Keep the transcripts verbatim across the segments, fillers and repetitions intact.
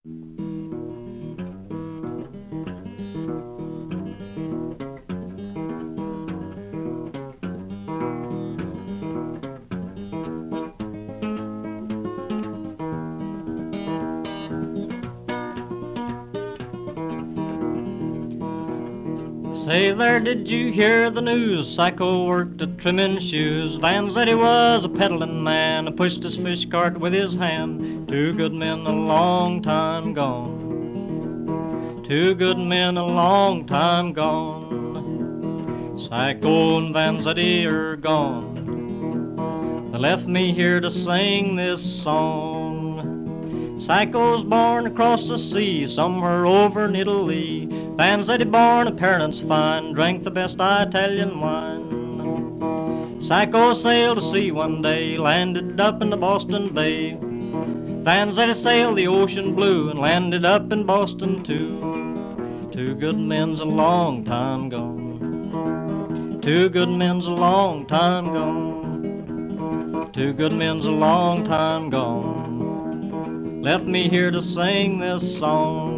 Say there, did you hear the news? Psycho worked at trimming shoes. Vanzetti was a peddling man, pushed his fish cart with his hand. Two good men a long time gone. Two good men a long time gone. Psycho and Vanzetti are gone. They left me here to sing this song. Psycho's born across the sea, somewhere over in Italy. Vanzetti born of parents fine, drank the best Italian wine. Psycho sailed to sea one day, landed up in the Boston Bay. Vanzetti sailed the ocean blue and landed up in Boston too. Two good men's a long time gone. Two good men's a long time gone. Two good men's a long time gone. Left me here to sing this song.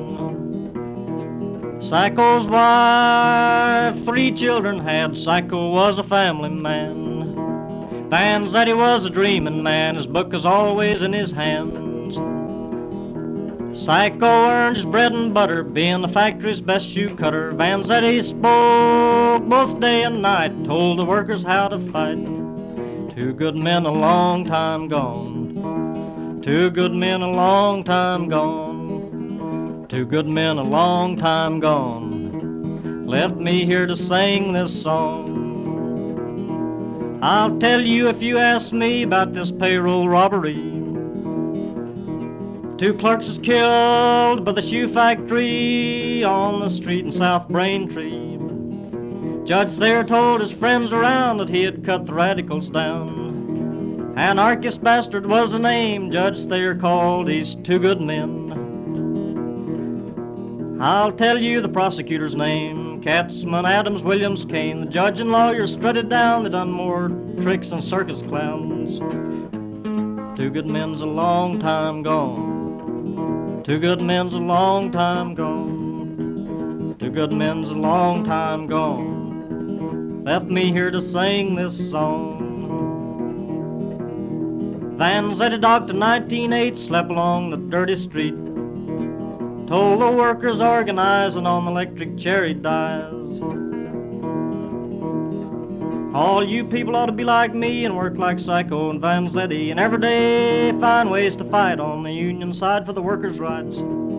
Psycho's wife three children had. Psycho was a family man. Vanzetti was a dreaming man. His book was always in his hands. Psycho earned his bread and butter, being the factory's best shoe cutter. Vanzetti spoke both day and night, told the workers how to fight. Two good men a long time gone. Two good men a long time gone. Two good men a long time gone. Left me here to sing this song. I'll tell you if you ask me about this payroll robbery. Two clerks is killed by the shoe factory on the street in South Braintree. Judge Thayer told his friends around that he had cut the radicals down. Anarchist bastard was the name Judge Thayer called these two good men. I'll tell you the prosecutor's name, Katzman, Adams, Williams, Kane. The judge and lawyer strutted down, they done more tricks than circus clowns. Two good men's a long time gone. Two good men's a long time gone. Two good men's a long time gone. Left me here to sing this song. Vanzetti docked in nineteen oh eight, slept along the dirty street. Told the workers organizing on the electric cherry dies. All you people ought to be like me and work like Psycho and Vanzetti, and every day find ways to fight on the union side for the workers' rights.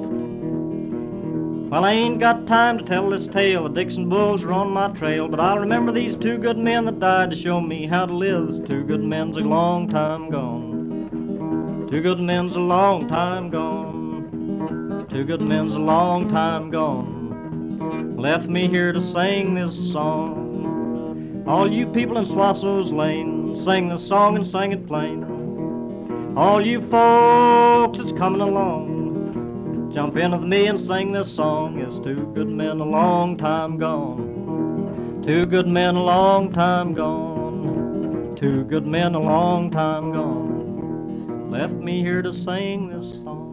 Well, I ain't got time to tell this tale. The Dixon Bulls are on my trail, but I'll remember these two good men that died to show me how to live. Two good men's a long time gone. Two good men's a long time gone. Two good men's a long time gone. Left me here to sing this song. All you people in Swasso's Lane, sing this song and sing it plain. All you folks that's coming along, jump in with me and sing this song. It's two good men a long time gone. Two good men a long time gone. Two good men a long time gone. Left me here to sing this song.